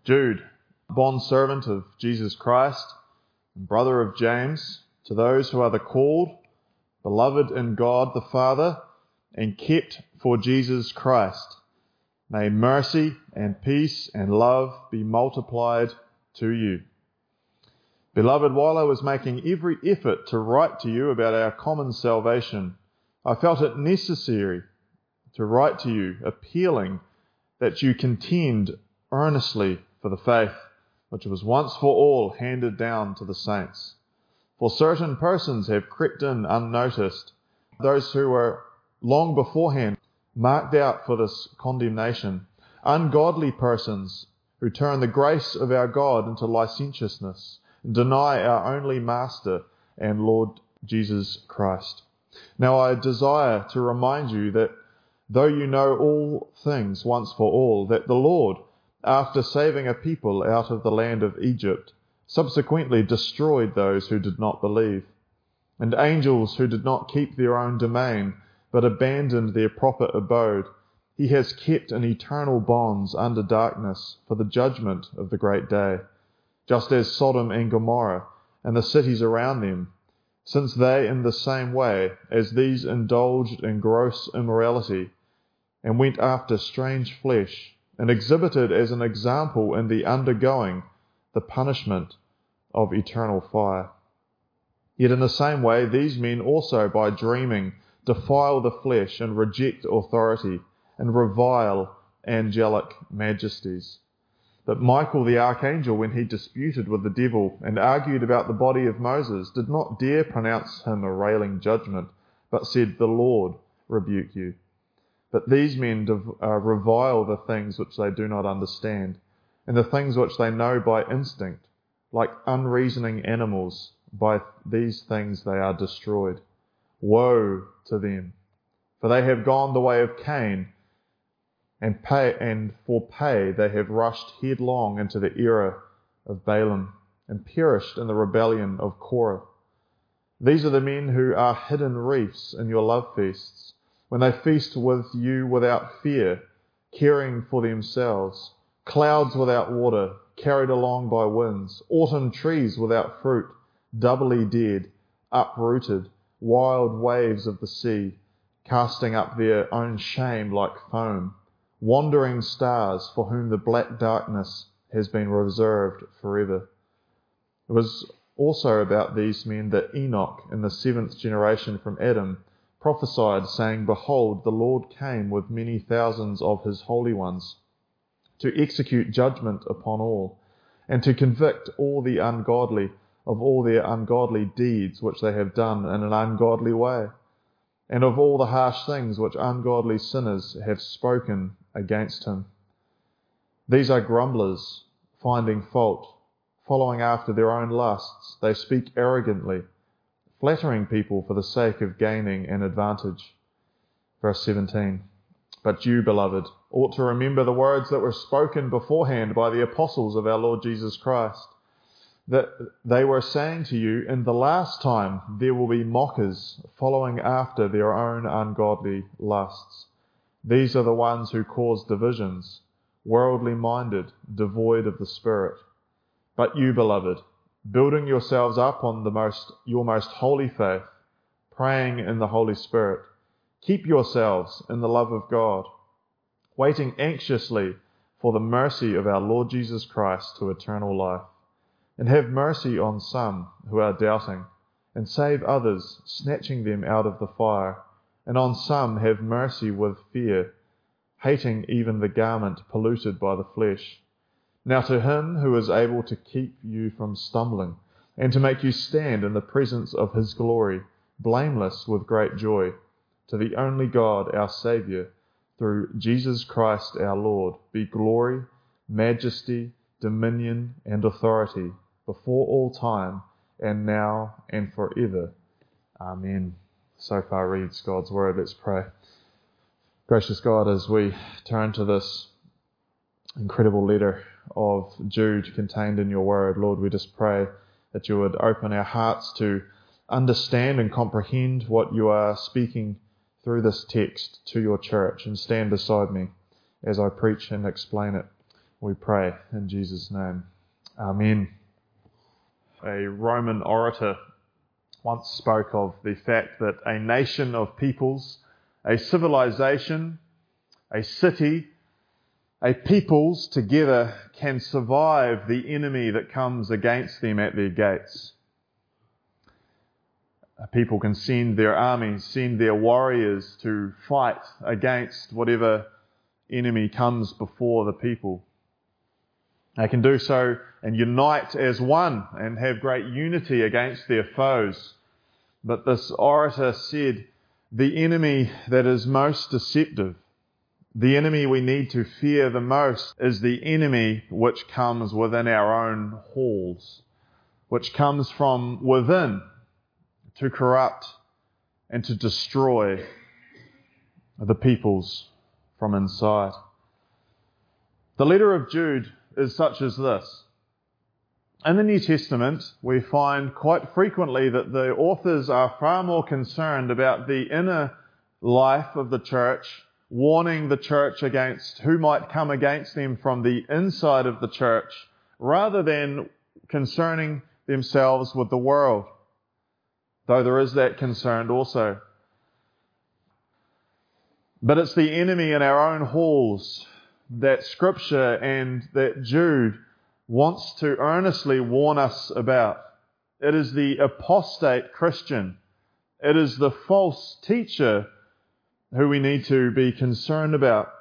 Jude, bondservant of Jesus Christ and brother of James, to those who are the called, beloved in God the Father, and kept for Jesus Christ, may mercy and peace and love be multiplied to you. Beloved, while I was making every effort to write to you about our common salvation, I felt it necessary to write to you, appealing that you contend earnestly for the faith which was once for all handed down to the saints. For certain persons have crept in unnoticed, those who were long beforehand marked out for this condemnation, ungodly persons who turn the grace of our God into licentiousness and deny our only Master and Lord Jesus Christ. Now I desire to remind you that though you know all things once for all, that the Lord, after saving a people out of the land of Egypt, subsequently destroyed those who did not believe, and angels who did not keep their own domain, but abandoned their proper abode, he has kept in eternal bonds under darkness for the judgment of the great day, just as Sodom and Gomorrah and the cities around them, since they in the same way as these indulged in gross immorality and went after strange flesh, and exhibited as an example in the undergoing the punishment of eternal fire. Yet in the same way these men also by dreaming defile the flesh and reject authority and revile angelic majesties. But Michael the archangel, when he disputed with the devil and argued about the body of Moses, did not dare pronounce him a railing judgment, but said, "The Lord rebuke you." But these men revile the things which they do not understand, and the things which they know by instinct, like unreasoning animals. By these things they are destroyed. Woe to them! For they have gone the way of Cain, and for pay they have rushed headlong into the error of Balaam, and perished in the rebellion of Korah. These are the men who are hidden reefs in your love feasts, when they feast with you without fear, caring for themselves, clouds without water, carried along by winds, autumn trees without fruit, doubly dead, uprooted, wild waves of the sea, casting up their own shame like foam, wandering stars for whom the black darkness has been reserved forever. It was also about these men that Enoch, in the 7th generation from Adam, prophesied, saying, "Behold, the Lord came with many thousands of his holy ones, to execute judgment upon all, and to convict all the ungodly of all their ungodly deeds which they have done in an ungodly way, and of all the harsh things which ungodly sinners have spoken against him." These are grumblers, finding fault, following after their own lusts. They speak arrogantly, flattering people for the sake of gaining an advantage. Verse 17. But you, beloved, ought to remember the words that were spoken beforehand by the apostles of our Lord Jesus Christ, that they were saying to you, "In the last time there will be mockers, following after their own ungodly lusts. These are the ones who cause divisions, worldly minded, devoid of the Spirit. But you, beloved, building yourselves up on your most holy faith, praying in the Holy Spirit, keep yourselves in the love of God, waiting anxiously for the mercy of our Lord Jesus Christ to eternal life. And have mercy on some who are doubting, and save others, snatching them out of the fire. And on some have mercy with fear, hating even the garment polluted by the flesh. Now to him who is able to keep you from stumbling, and to make you stand in the presence of his glory, blameless with great joy, to the only God, our Saviour, through Jesus Christ our Lord, be glory, majesty, dominion, and authority, before all time, and now, and forever. Amen. So far reads God's word. Let's pray. Gracious God, as we turn to this incredible letter of Jude contained in your word, Lord, we just pray that you would open our hearts to understand and comprehend what you are speaking through this text to your church, and stand beside me as I preach and explain it. we pray in Jesus' name. Amen. A Roman orator once spoke of the fact that a nation of peoples, a civilization, a city, a peoples together can survive the enemy that comes against them at their gates. A people can send their armies, send their warriors to fight against whatever enemy comes before the people. They can do so and unite as one and have great unity against their foes. But this orator said, the enemy that is most deceptive, the enemy we need to fear the most, is the enemy which comes within our own halls, which comes from within to corrupt and to destroy the peoples from inside. The letter of Jude is such as this. In the New Testament, we find quite frequently that the authors are far more concerned about the inner life of the church, warning the church against who might come against them from the inside of the church, rather than concerning themselves with the world, though there is that concern also. But it's the enemy in our own halls that Scripture and that Jude wants to earnestly warn us about. It is the apostate Christian. It is the false teacher who we need to be concerned about.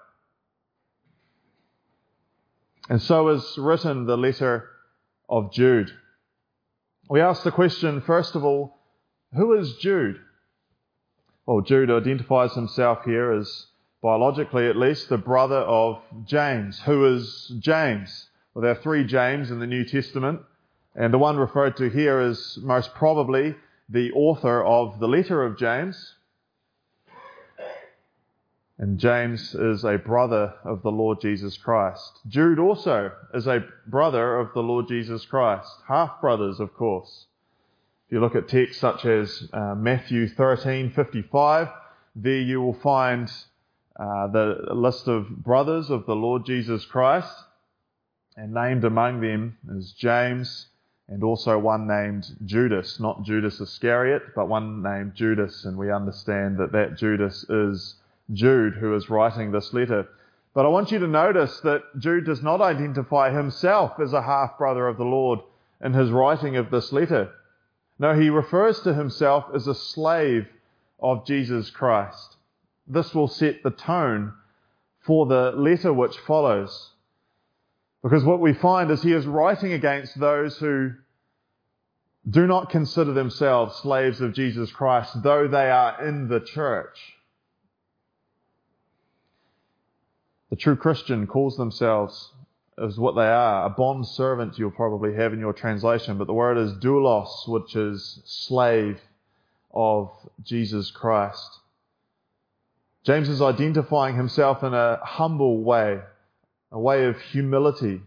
And so is written the letter of Jude. We ask the question, first of all, who is Jude? Well, Jude identifies himself here as, biologically at least, the brother of James. Who is James? Well, there are three James in the New Testament, and the one referred to here is most probably the author of the letter of James. And James is a brother of the Lord Jesus Christ. Jude also is a brother of the Lord Jesus Christ. Half-brothers, of course. If you look at texts such as Matthew 13:55, there you will find the list of brothers of the Lord Jesus Christ. And named among them is James, and also one named Judas, not Judas Iscariot, but one named Judas, and we understand that Judas is Jude, who is writing this letter. But I want you to notice that Jude does not identify himself as a half-brother of the Lord in his writing of this letter. No, he refers to himself as a slave of Jesus Christ. This will set the tone for the letter which follows. Because what we find is he is writing against those who do not consider themselves slaves of Jesus Christ, though they are in the church. The true Christian calls themselves as what they are, a bond servant you'll probably have in your translation, but the word is doulos, which is slave of Jesus Christ. James is identifying himself in a humble way, a way of humility.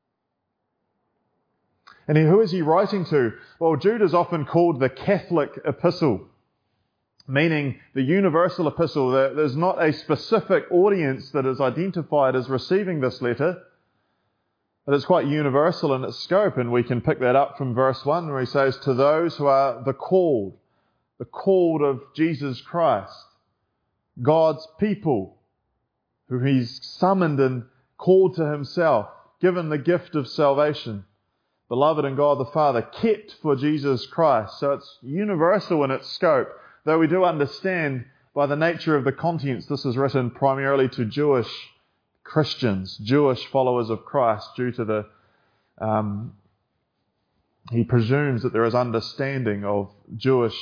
And who is he writing to? Well, Jude is often called the Catholic epistle, meaning the universal epistle. There's not a specific audience that is identified as receiving this letter, but it's quite universal in its scope, and we can pick that up from verse 1 where he says, to those who are the called of Jesus Christ, God's people, who he's summoned and called to himself, given the gift of salvation, beloved in God the Father, kept for Jesus Christ. So it's universal in its scope, though we do understand by the nature of the contents this is written primarily to Jewish Christians, Jewish followers of Christ, due to the he presumes that there is understanding of Jewish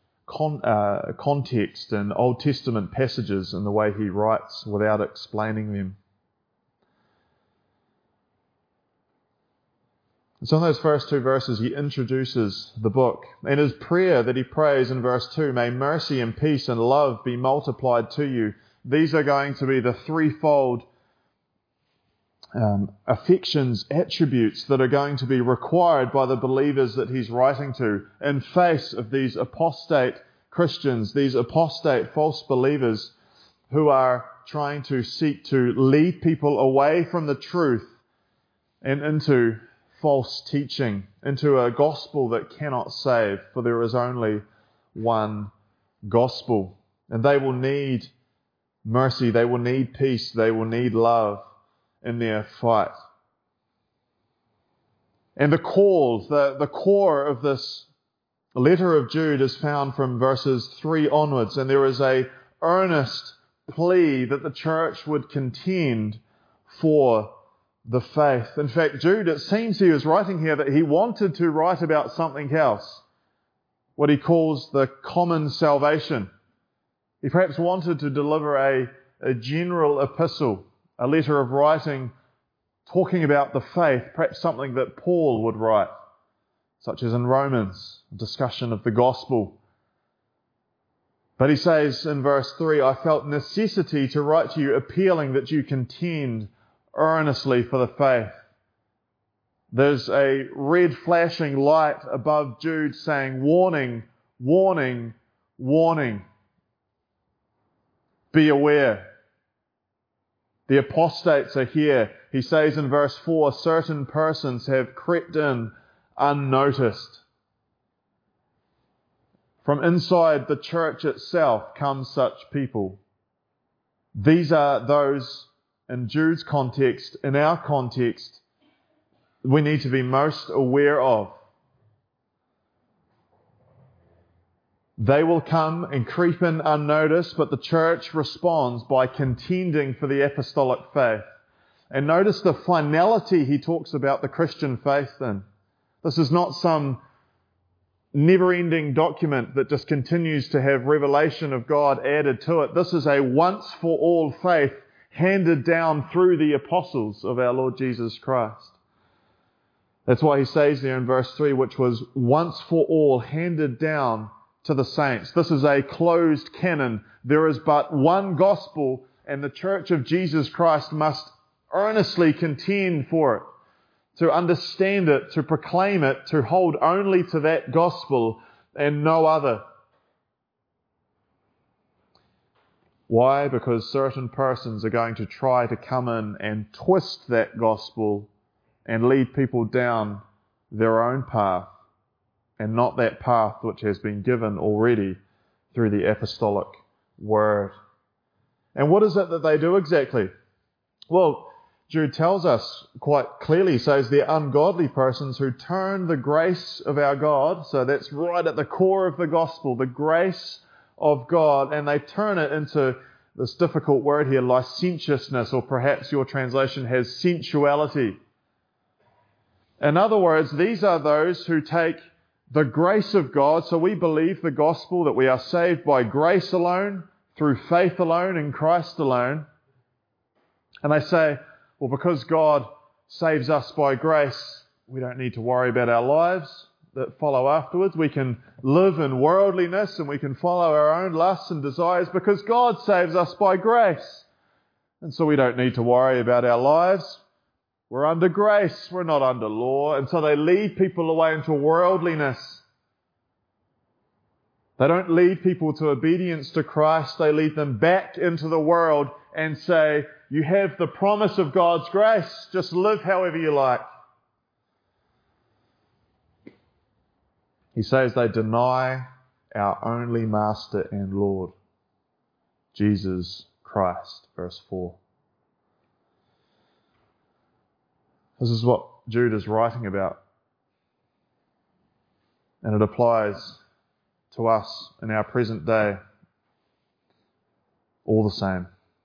context and Old Testament passages in the way he writes without explaining them. So in those first two verses, he introduces the book. And his prayer that he prays in verse 2, may mercy and peace and love be multiplied to you. These are going to be the threefold affections, attributes that are going to be required by the believers that he's writing to in face of these apostate Christians, these apostate false believers who are trying to seek to lead people away from the truth and into false teaching, into a gospel that cannot save, for there is only one gospel. And they will need mercy, they will need peace, they will need love in their fight. And the core of this letter of Jude is found from verses 3 onwards, and there is a earnest plea that the church would contend for the faith. In fact, Jude, it seems he was writing here that he wanted to write about something else, what he calls the common salvation. He perhaps wanted to deliver a general epistle, a letter of writing, talking about the faith, perhaps something that Paul would write, such as in Romans, a discussion of the gospel. But he says in verse 3, I felt necessity to write to you, appealing that you contend earnestly for the faith. There's a red flashing light above Jude saying, warning, warning, warning. Be aware. The apostates are here. He says in verse 4, certain persons have crept in unnoticed. From inside the church itself come such people. These are those, in Jude's context, in our context, we need to be most aware of. They will come and creep in unnoticed, but the church responds by contending for the apostolic faith. And notice the finality he talks about the Christian faith in. This is not some never-ending document that just continues to have revelation of God added to it. This is a once-for-all faith handed down through the apostles of our Lord Jesus Christ. That's why he says there in verse 3, which was once for all handed down to the saints. This is a closed canon. There is but one gospel, and the church of Jesus Christ must earnestly contend for it, to understand it, to proclaim it, to hold only to that gospel and no other. Why? Because certain persons are going to try to come in and twist that gospel and lead people down their own path, and not that path which has been given already through the apostolic word. And what is it that they do exactly? Well, Jude tells us quite clearly, says they're ungodly persons who turn the grace of our God, so that's right at the core of the gospel, the grace of God, and they turn it into this difficult word here, licentiousness, or perhaps your translation has sensuality. In other words, these are those who take the grace of God, so we believe the gospel that we are saved by grace alone, through faith alone, in Christ alone, and they say, well, because God saves us by grace, we don't need to worry about our lives that follow afterwards. We can live in worldliness and we can follow our own lusts and desires because God saves us by grace. And so we don't need to worry about our lives. We're under grace, we're not under law. And so they lead people away into worldliness. They don't lead people to obedience to Christ. They lead them back into the world and say, you have the promise of God's grace. Just live however you like. He says they deny our only Master and Lord, Jesus Christ. Verse 4. This is what Jude is writing about. And it applies to us in our present day all the same.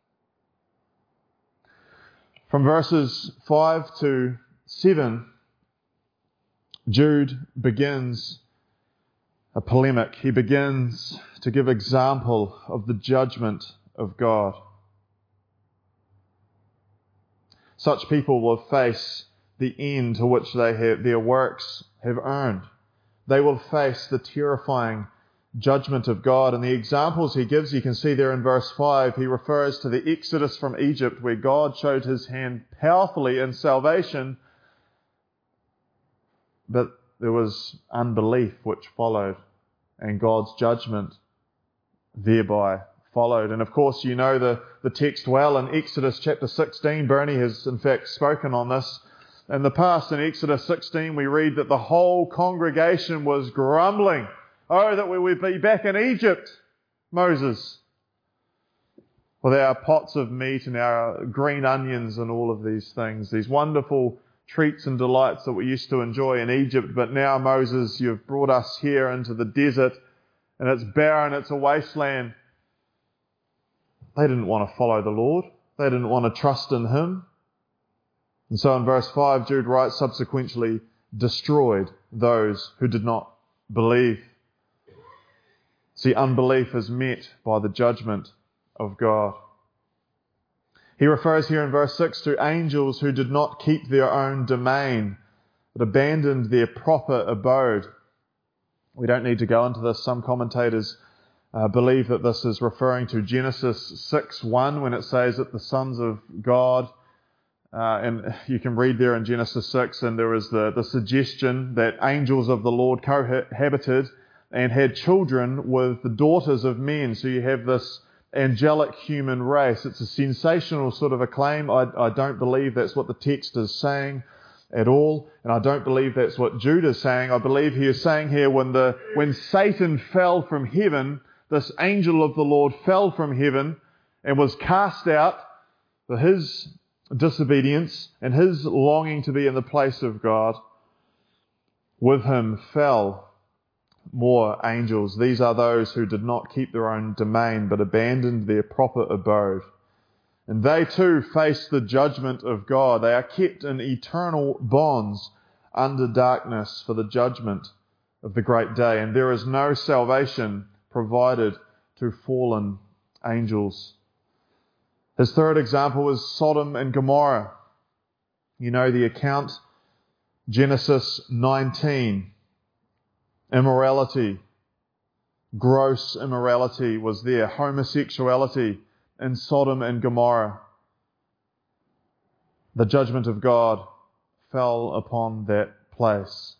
From verses 5 to 7, Jude begins a polemic. He begins to give example of the judgment of God. Such people will face the end to which their works have earned. They will face the terrifying judgment of God. And the examples he gives, you can see there in verse 5, he refers to the Exodus from Egypt, where God showed his hand powerfully in salvation, but there was unbelief which followed, and God's judgment thereby followed. And of course, you know the text well in Exodus chapter 16. Bernie has in fact spoken on this. in the past, in Exodus 16, we read that the whole congregation was grumbling. Oh, that we would be back in Egypt, Moses. With our pots of meat and our green onions and all of these things, these wonderful treats and delights that we used to enjoy in Egypt. But now, Moses, you've brought us here into the desert, and it's barren, it's a wasteland. They didn't want to follow the Lord. They didn't want to trust in Him. And so in verse 5, Jude writes, subsequently destroyed those who did not believe. See, unbelief is met by the judgment of God. He refers here in verse 6 to angels who did not keep their own domain, but abandoned their proper abode. We don't need to go into this. Some commentators believe that this is referring to Genesis 6:1 when it says that the sons of God, and you can read there in Genesis 6, and there is the suggestion that angels of the Lord cohabited and had children with the daughters of men. So you have this angelic human race. It's a sensational sort of a claim. I don't believe that's what the text is saying at all, and I don't believe that's what Jude is saying. I believe he is saying here when Satan fell from heaven, this angel of the Lord fell from heaven and was cast out for his disobedience and his longing to be in the place of God. With him fell more angels. These are those who did not keep their own domain but abandoned their proper abode. And they too face the judgment of God. They are kept in eternal bonds under darkness for the judgment of the great day. And there is no salvation provided to fallen angels. His third example is Sodom and Gomorrah. You know the account, Genesis 19. Immorality, gross immorality was there. Homosexuality in Sodom and Gomorrah. The judgment of God fell upon that place.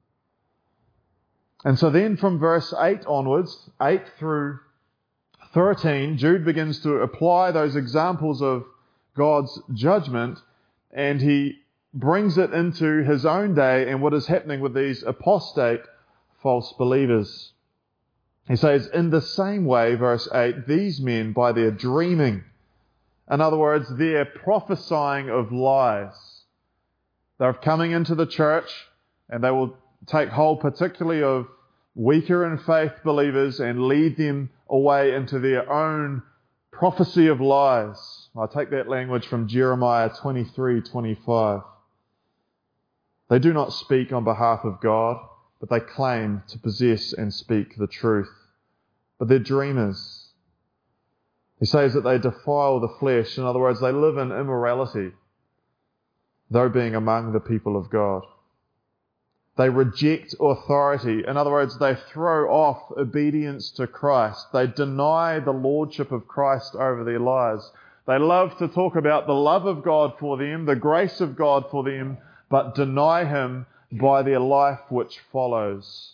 And so then from verse 8 onwards, 8 through 13, Jude begins to apply those examples of God's judgment, and he brings it into his own day and what is happening with these apostate false believers. He says, in the same way, verse 8, these men, by their dreaming, in other words, their prophesying of lies, they're coming into the church and they will take hold particularly of weaker in faith believers and lead them away into their own prophecy of lies. I take that language from Jeremiah 23:25. They do not speak on behalf of God, but they claim to possess and speak the truth. But they're dreamers. He says that they defile the flesh. In other words, they live in immorality, though being among the people of God. They reject authority. In other words, they throw off obedience to Christ. They deny the lordship of Christ over their lives. They love to talk about the love of God for them, the grace of God for them, but deny Him by their life which follows.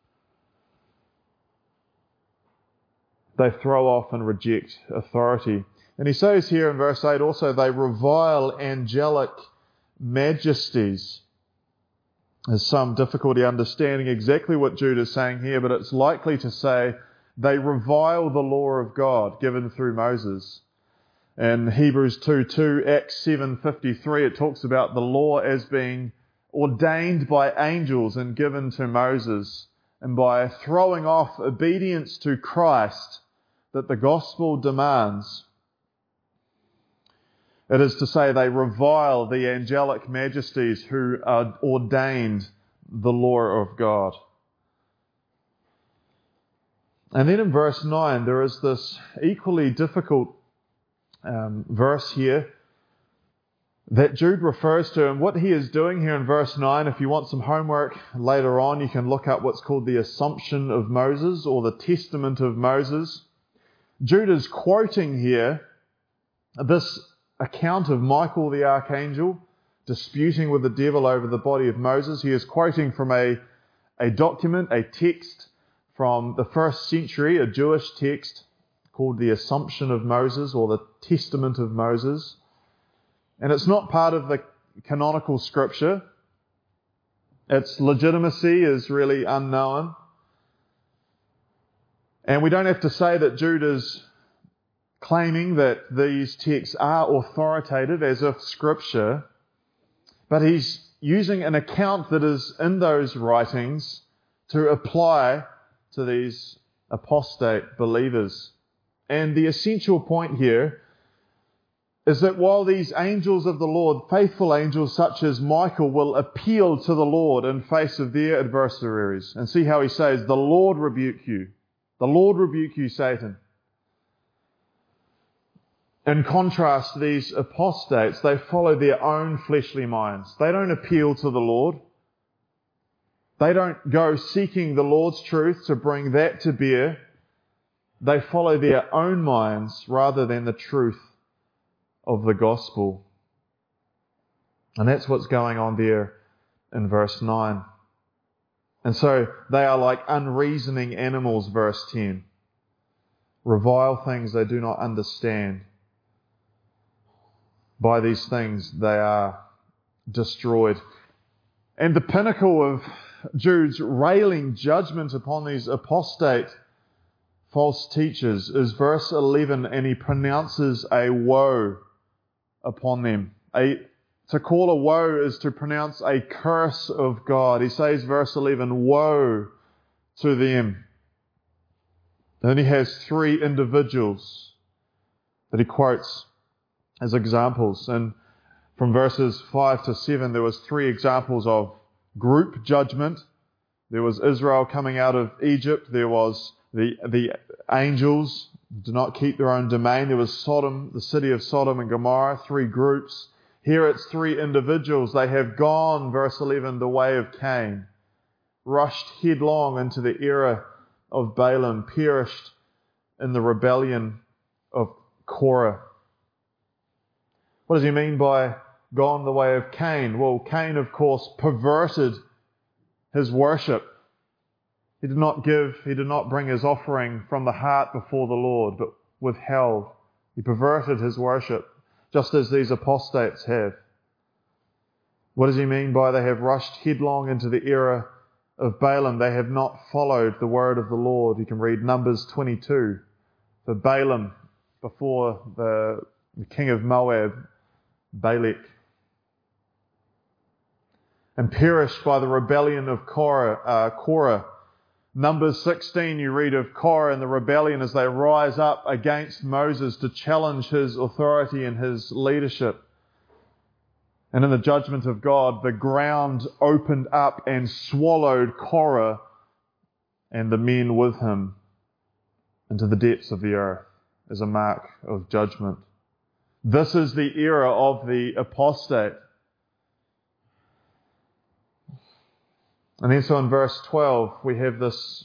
They throw off and reject authority. And he says here in verse 8 also, they revile angelic majesties. There's some difficulty understanding exactly what Jude is saying here, but it's likely to say they revile the law of God given through Moses. In Hebrews 2:2, Acts 7:53, it talks about the law as being ordained by angels and given to Moses, and by throwing off obedience to Christ that the gospel demands. It is to say they revile the angelic majesties who are ordained the law of God. And then in verse 9, there is this equally difficult verse here that Jude refers to. And what he is doing here in verse 9, if you want some homework later on, you can look up what's called the Assumption of Moses or the Testament of Moses. Jude is quoting here this account of Michael the archangel disputing with the devil over the body of Moses. He is quoting from a document, a text from the first century, a Jewish text called the Assumption of Moses or the Testament of Moses. And it's not part of the canonical scripture. Its legitimacy is really unknown. And we don't have to say that Jude is claiming that these texts are authoritative as if scripture, but he's using an account that is in those writings to apply to these apostate believers. And the essential point here is that while these angels of the Lord, faithful angels such as Michael, will appeal to the Lord in face of their adversaries, and see how he says, "The Lord rebuke you. The Lord rebuke you, Satan." In contrast, these apostates, they follow their own fleshly minds. They don't appeal to the Lord. They don't go seeking the Lord's truth to bring that to bear. They follow their own minds rather than the truth of the gospel. And that's what's going on there in verse 9. And so they are like unreasoning animals, verse 10. Revile things they do not understand. By these things they are destroyed. And the pinnacle of Jude's railing judgment upon these apostate false teachers is verse 11, and he pronounces a woe upon them. To call a woe is to pronounce a curse of God. He says, verse 11, "Woe to them." Then he has three individuals that he quotes as examples. And from verses 5 to 7, there was three examples of group judgment. There was Israel coming out of Egypt. There was the angels who did not keep their own domain. There was Sodom, the city of Sodom and Gomorrah, three groups. Here it's three individuals. They have gone, verse 11, the way of Cain, rushed headlong into the era of Balaam, perished in the rebellion of Korah. What does he mean by gone the way of Cain? Well, Cain, of course, perverted his worship. He did not bring his offering from the heart before the Lord, but withheld. He perverted his worship, just as these apostates have. What does he mean by they have rushed headlong into the era of Balaam? They have not followed the word of the Lord. You can read Numbers 22. For Balaam, before the king of Moab, Balak, and perished by the rebellion of Korah. Numbers 16, you read of Korah and the rebellion as they rise up against Moses to challenge his authority and his leadership. And in the judgment of God, the ground opened up and swallowed Korah and the men with him into the depths of the earth as a mark of judgment. This is the era of the apostate. And then so in verse 12, we have this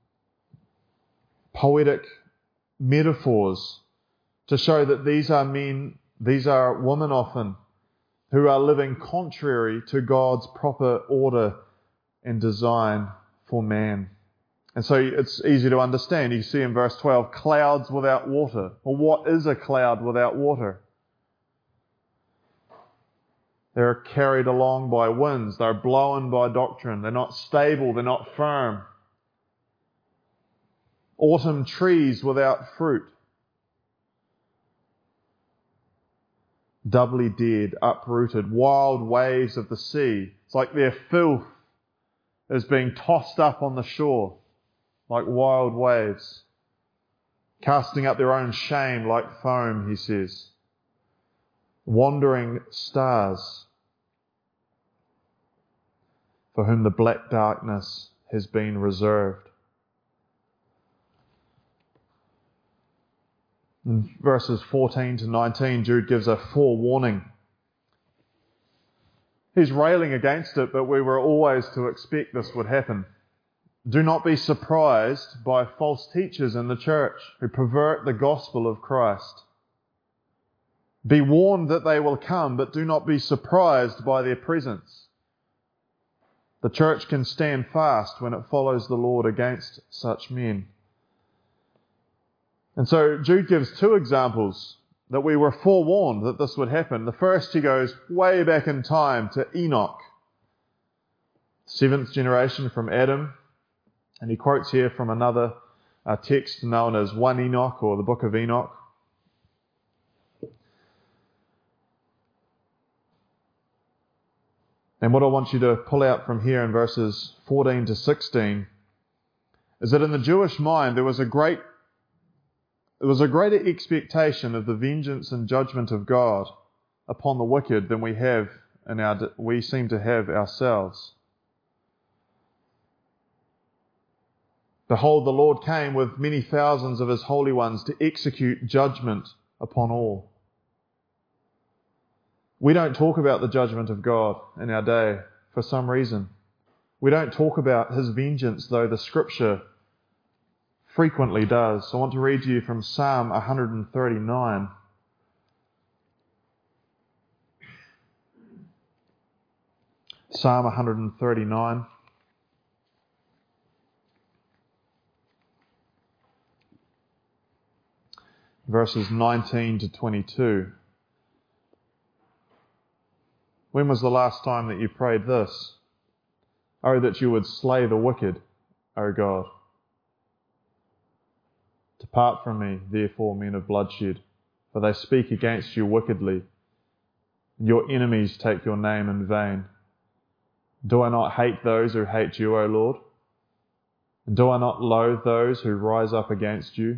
poetic metaphors to show that these are men, these are women often, who are living contrary to God's proper order and design for man. And so it's easy to understand. You see in verse 12, clouds without water. Well, what is a cloud without water? They're carried along by winds. They're blown by doctrine. They're not stable. They're not firm. Autumn trees without fruit. Doubly dead, uprooted. Wild waves of the sea. It's like their filth is being tossed up on the shore like wild waves. Casting up their own shame like foam, he says. Wandering stars, for whom the black darkness has been reserved. In verses 14 to 19, Jude gives a forewarning. He's railing against it, but we were always to expect this would happen. Do not be surprised by false teachers in the church who pervert the gospel of Christ. Be warned that they will come, but do not be surprised by their presence. The church can stand fast when it follows the Lord against such men. And so Jude gives two examples that we were forewarned that this would happen. The first, he goes way back in time to Enoch, 7th generation from Adam, and he quotes here from another text known as 1 Enoch, or the Book of Enoch. And what I want you to pull out from here in verses 14 to 16 is that in the Jewish mind there was a greater expectation of the vengeance and judgment of God upon the wicked than we seem to have ourselves. Behold, the Lord came with many thousands of his holy ones to execute judgment upon all. We don't talk about the judgment of God in our day for some reason. We don't talk about his vengeance, though the Scripture frequently does. I want to read to you from Psalm 139. Psalm 139. Verses 19 to 22. When was the last time that you prayed this? Oh, that you would slay the wicked, O God. Depart from me, therefore, men of bloodshed, for they speak against you wickedly. Your enemies take your name in vain. Do I not hate those who hate you, O Lord? And do I not loathe those who rise up against you?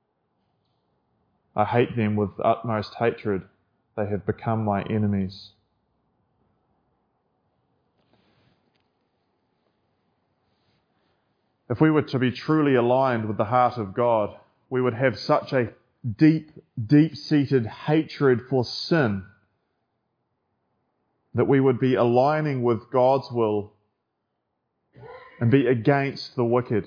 I hate them with utmost hatred. They have become my enemies. If we were to be truly aligned with the heart of God, we would have such a deep, deep-seated hatred for sin that we would be aligning with God's will and be against the wicked.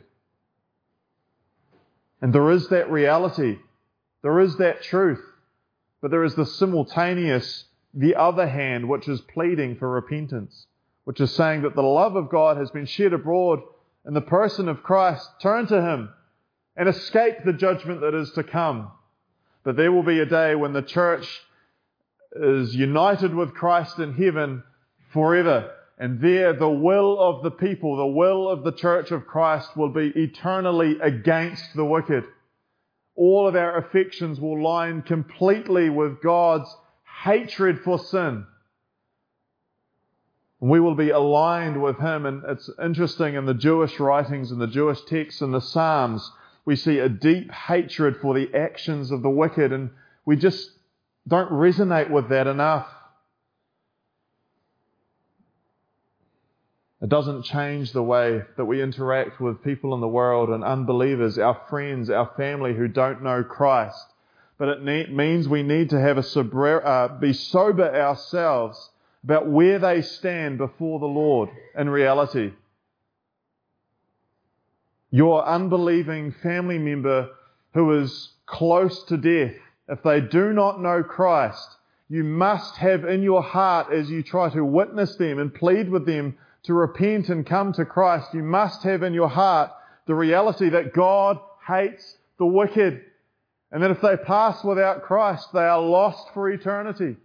And there is that reality, there is that truth, but there is the simultaneous, the other hand, which is pleading for repentance, which is saying that the love of God has been shed abroad in the person of Christ. Turn to him and escape the judgment that is to come. But there will be a day when the church is united with Christ in heaven forever. And there the will of the people, the will of the church of Christ will be eternally against the wicked. All of our affections will line completely with God's hatred for sin. We will be aligned with him. And it's interesting, in the Jewish writings and the Jewish texts and the Psalms, we see a deep hatred for the actions of the wicked, and we just don't resonate with that enough. It doesn't change the way that we interact with people in the world and unbelievers, our friends, our family who don't know Christ. But it means we need to have be sober ourselves about where they stand before the Lord in reality. Your unbelieving family member who is close to death, if they do not know Christ, you must have in your heart, as you try to witness them and plead with them to repent and come to Christ, you must have in your heart the reality that God hates the wicked, and that if they pass without Christ, they are lost for eternity.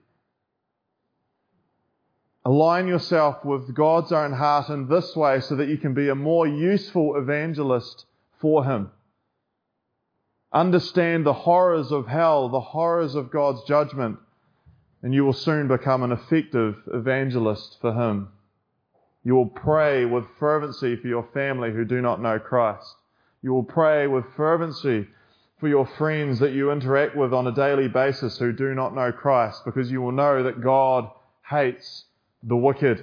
Align yourself with God's own heart in this way so that you can be a more useful evangelist for him. Understand the horrors of hell, the horrors of God's judgment, and you will soon become an effective evangelist for him. You will pray with fervency for your family who do not know Christ. You will pray with fervency for your friends that you interact with on a daily basis who do not know Christ, because you will know that God hates the wicked.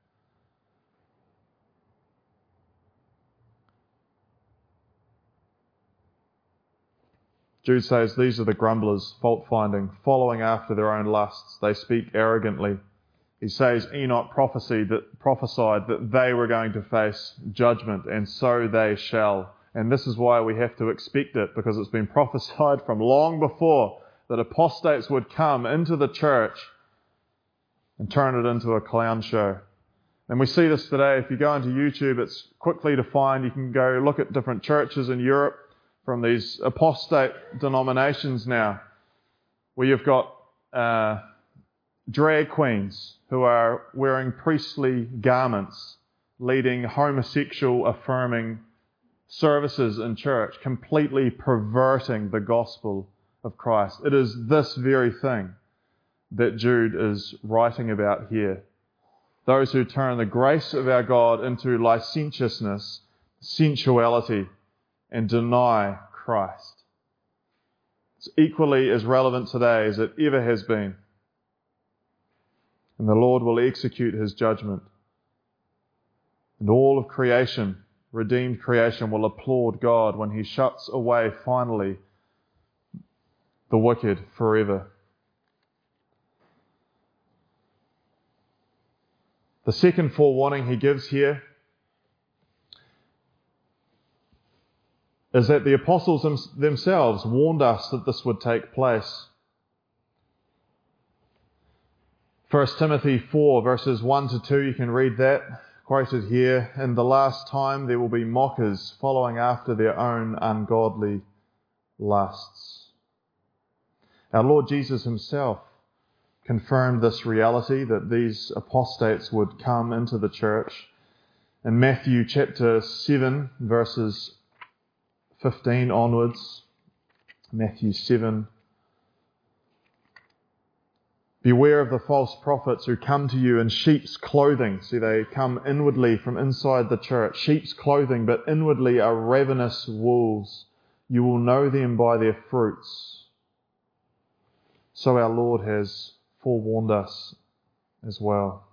Jude says, these are the grumblers, fault-finding, following after their own lusts. They speak arrogantly. He says Enoch prophesied that they were going to face judgment, and so they shall. And this is why we have to expect it, because it's been prophesied from long before that apostates would come into the church and turn it into a clown show. And we see this today. If you go into YouTube, it's quickly to find. You can go look at different churches in Europe from these apostate denominations now. where you've got drag queens who are wearing priestly garments, leading homosexual affirming services in church, completely perverting the gospel of Christ. It is this very thing that Jude is writing about here. Those who turn the grace of our God into licentiousness, sensuality, and deny Christ. It's equally as relevant today as it ever has been. And the Lord will execute his judgment. And all of creation, redeemed creation, will applaud God when he shuts away finally the wicked forever. The second forewarning he gives here is that the apostles themselves warned us that this would take place. 1 Timothy 4 verses 1 to 2, you can read that, quoted here. In the last time there will be mockers following after their own ungodly lusts. Our Lord Jesus himself confirmed this reality that these apostates would come into the church. In Matthew chapter 7 verses 15 onwards, Matthew 7. Beware of the false prophets who come to you in sheep's clothing. See, they come inwardly from inside the church, sheep's clothing, but inwardly are ravenous wolves. You will know them by their fruits. So our Lord has forewarned us as well.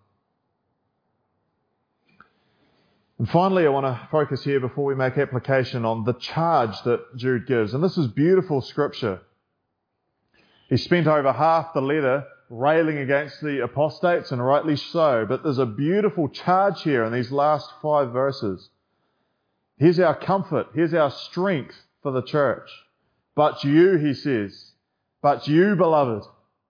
And finally, I want to focus here before we make application on the charge that Jude gives. And this is beautiful scripture. He spent over half the letter railing against the apostates, and rightly so. But there's a beautiful charge here in these last 5 verses. Here's our comfort. Here's our strength for the church. But you, he says, but you, beloved.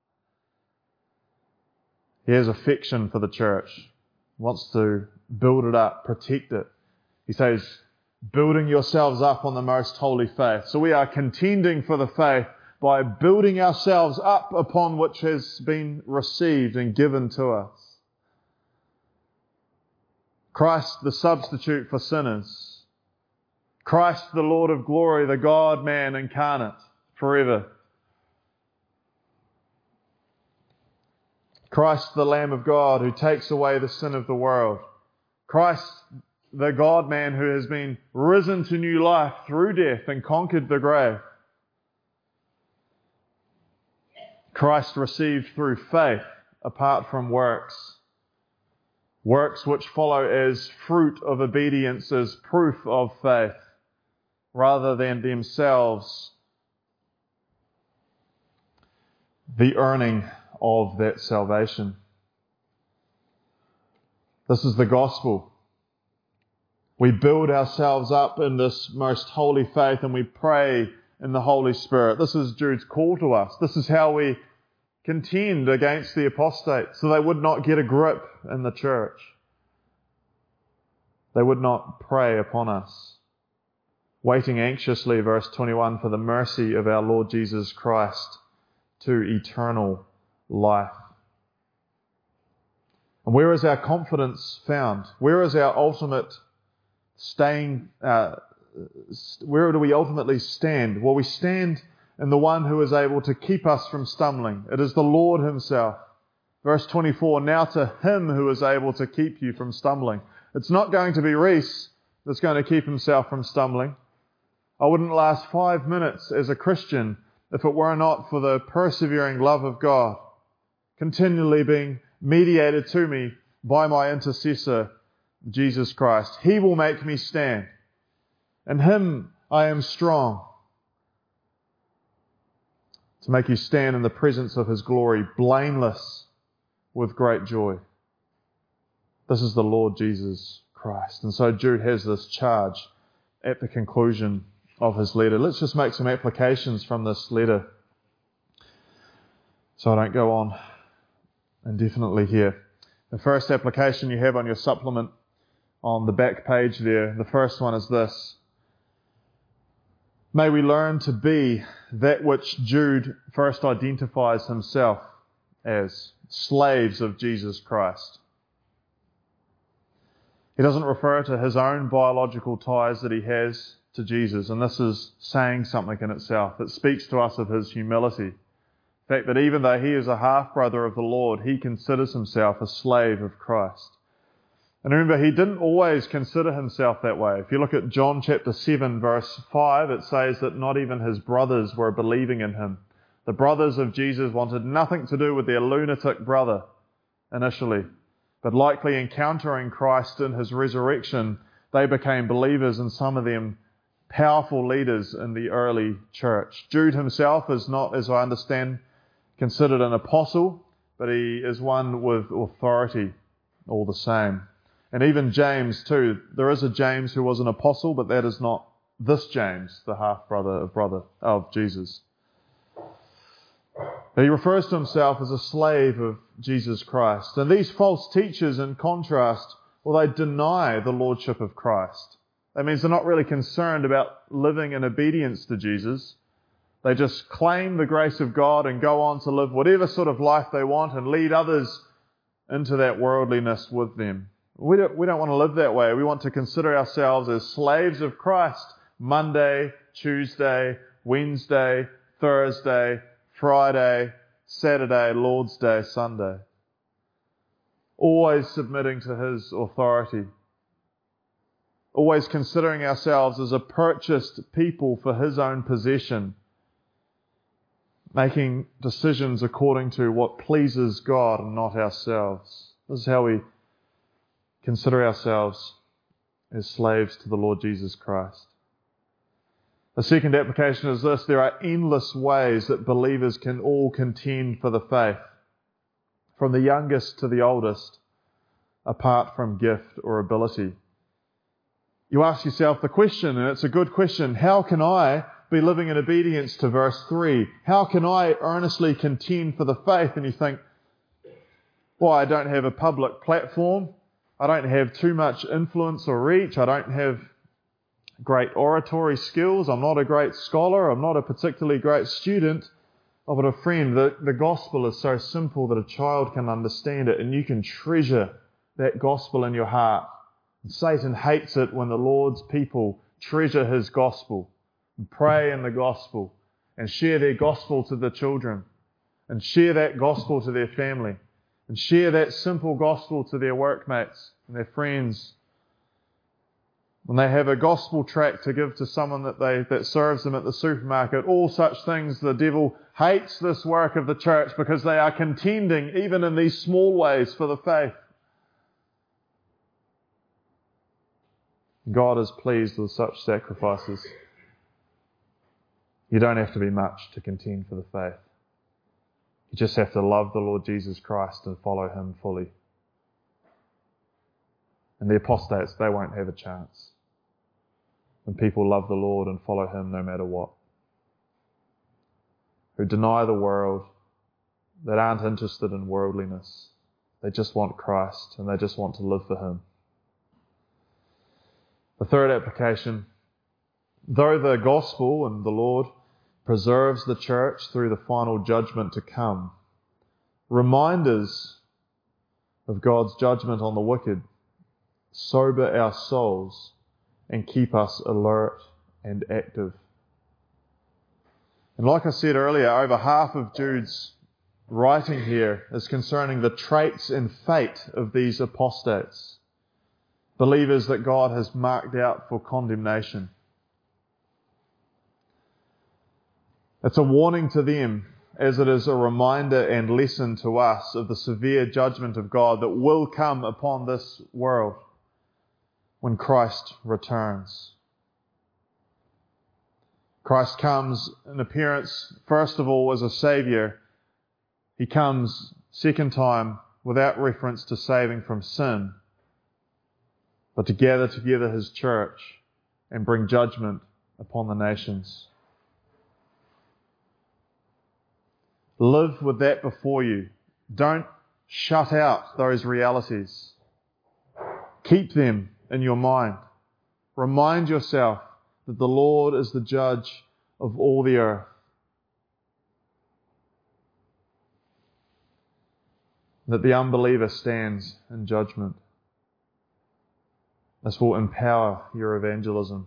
He has affection for the church. He wants to build it up, protect it. He says, building yourselves up on the most holy faith. So we are contending for the faith by building ourselves up upon which has been received and given to us. Christ the substitute for sinners. Christ the Lord of glory, the God-man incarnate forever. Christ the Lamb of God who takes away the sin of the world. Christ the God-man who has been risen to new life through death and conquered the grave. Christ received through faith apart from works. Works which follow as fruit of obedience, as proof of faith, rather than themselves the earning of that salvation. This is the gospel. We build ourselves up in this most holy faith and we pray in the Holy Spirit. This is Jude's call to us. This is how we contend against the apostates so they would not get a grip in the church. They would not prey upon us. Waiting anxiously, verse 21, for the mercy of our Lord Jesus Christ to eternal life. And where is our confidence found? Where is our ultimate staying? Where do we ultimately stand? Well, we stand in the one who is able to keep us from stumbling. It is the Lord himself. Verse 24, now to him who is able to keep you from stumbling. It's not going to be Reese that's going to keep himself from stumbling. I wouldn't last 5 minutes as a Christian if it were not for the persevering love of God, continually being mediated to me by my intercessor, Jesus Christ. He will make me stand. In him I am strong, to make you stand in the presence of his glory, blameless with great joy. This is the Lord Jesus Christ. And so Jude has this charge at the conclusion of his letter. Let's just make some applications from this letter so I don't go on indefinitely here. The first application you have on your supplement on the back page there, the first one is this. May we learn to be that which Jude first identifies himself as, slaves of Jesus Christ. He doesn't refer to his own biological ties that he has to Jesus, and this is saying something in itself. It speaks to us of his humility. The fact that even though he is a half-brother of the Lord, he considers himself a slave of Christ. And remember, he didn't always consider himself that way. If you look at John chapter 7, verse 5, it says that not even his brothers were believing in him. The brothers of Jesus wanted nothing to do with their lunatic brother initially. But likely encountering Christ in his resurrection, they became believers, and some of them powerful leaders in the early church. Jude himself is not, as I understand, considered an apostle, but he is one with authority all the same. And even James too. There is a James who was an apostle, but that is not this James, the half-brother of Jesus. He refers to himself as a slave of Jesus Christ. And these false teachers, in contrast, well, they deny the lordship of Christ. That means they're not really concerned about living in obedience to Jesus. They just claim the grace of God and go on to live whatever sort of life they want and lead others into that worldliness with them. We don't want to live that way. We want to consider ourselves as slaves of Christ Monday, Tuesday, Wednesday, Thursday, Friday, Saturday, Lord's Day, Sunday. Always submitting to his authority. Always considering ourselves as a purchased people for his own possession. Making decisions according to what pleases God and not ourselves. This is how we consider ourselves as slaves to the Lord Jesus Christ. The second application is this: there are endless ways that believers can all contend for the faith, from the youngest to the oldest, apart from gift or ability. You ask yourself the question, and it's a good question: how can I be living in obedience to verse 3? How can I earnestly contend for the faith? And you think, well, I don't have a public platform. I don't have too much influence or reach. I don't have great oratory skills. I'm not a great scholar. I'm not a particularly great student. Oh, but a friend, the gospel is so simple that a child can understand it, and you can treasure that gospel in your heart. And Satan hates it when the Lord's people treasure his gospel and pray in the gospel and share their gospel to the children and share that gospel to their family and share that simple gospel to their workmates and their friends. When they have a gospel tract to give to someone that serves them at the supermarket, all such things, the devil hates this work of the church because they are contending, even in these small ways, for the faith. God is pleased with such sacrifices. You don't have to be much to contend for the faith. You just have to love the Lord Jesus Christ and follow him fully. And the apostates, they won't have a chance. When people love the Lord and follow him no matter what. Who deny the world, that aren't interested in worldliness. They just want Christ and they just want to live for him. The third application: though the gospel and the Lord preserves the church through the final judgment to come, reminders of God's judgment on the wicked sober our souls and keep us alert and active. And like I said earlier, over half of Jude's writing here is concerning the traits and fate of these apostates, believers that God has marked out for condemnation. It's a warning to them, as it is a reminder and lesson to us of the severe judgment of God that will come upon this world when Christ returns. Christ comes in appearance, first of all, as a Saviour. He comes second time without reference to saving from sin, but to gather together his church and bring judgment upon the nations. Live with that before you. Don't shut out those realities. Keep them in your mind. Remind yourself that the Lord is the judge of all the earth. That the unbeliever stands in judgment. This will empower your evangelism.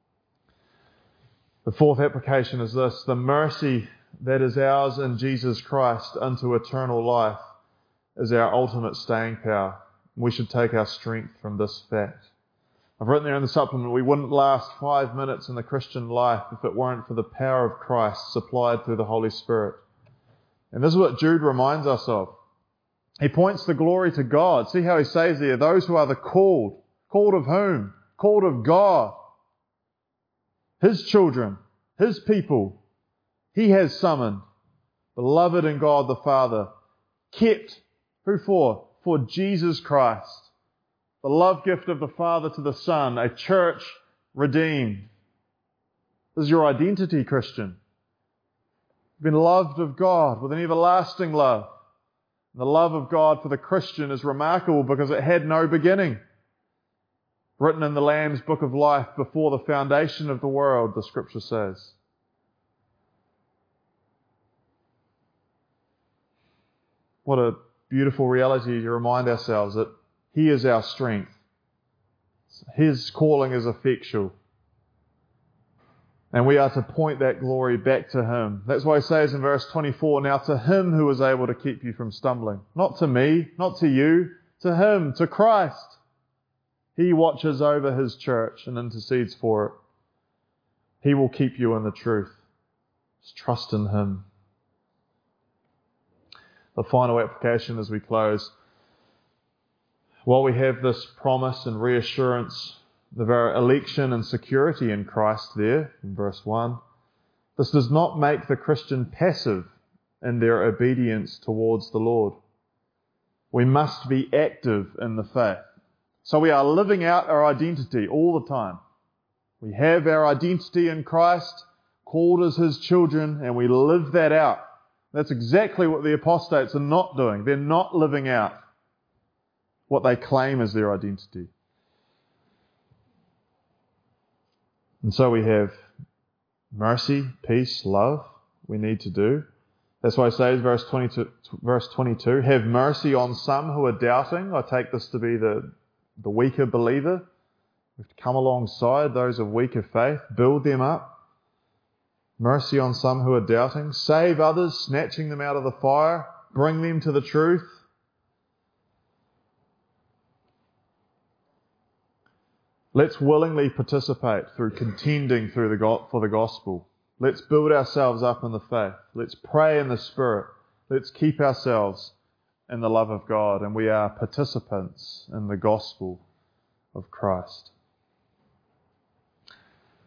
The fourth application is this: the mercy that is ours in Jesus Christ unto eternal life is our ultimate staying power. We should take our strength from this fact. I've written there in the supplement, we wouldn't last 5 minutes in the Christian life if it weren't for the power of Christ supplied through the Holy Spirit. And this is what Jude reminds us of. He points the glory to God. See how he says there, those who are the called. Called of whom? Called of God. His children, His people. He has summoned. Beloved in God the Father. Kept. Who for? For Jesus Christ. The love gift of the Father to the Son. A church redeemed. This is your identity, Christian. You've been loved of God with an everlasting love. The love of God for the Christian is remarkable because it had no beginning. Written in the Lamb's Book of Life before the foundation of the world, the Scripture says. What a beautiful reality to remind ourselves that He is our strength. His calling is effectual. And we are to point that glory back to Him. That's why He says in verse 24, now to Him who is able to keep you from stumbling. Not to me, not to you, to Him, to Christ. He watches over His church and intercedes for it. He will keep you in the truth. Just trust in Him. The final application as we close. While we have this promise and reassurance of our election and security in Christ there, in verse 1, this does not make the Christian passive in their obedience towards the Lord. We must be active in the faith. So we are living out our identity all the time. We have our identity in Christ, called as His children, and we live that out. That's exactly what the apostates are not doing. They're not living out what they claim as their identity. And so we have mercy, peace, love we need to do. That's why it says, verse 22, have mercy on some who are doubting. I take this to be the weaker believer. We have to come alongside those of weaker faith, build them up. Mercy on some who are doubting. Save others, snatching them out of the fire. Bring them to the truth. Let's willingly participate through contending for the gospel. Let's build ourselves up in the faith. Let's pray in the Spirit. Let's keep ourselves in the love of God, and we are participants in the gospel of Christ.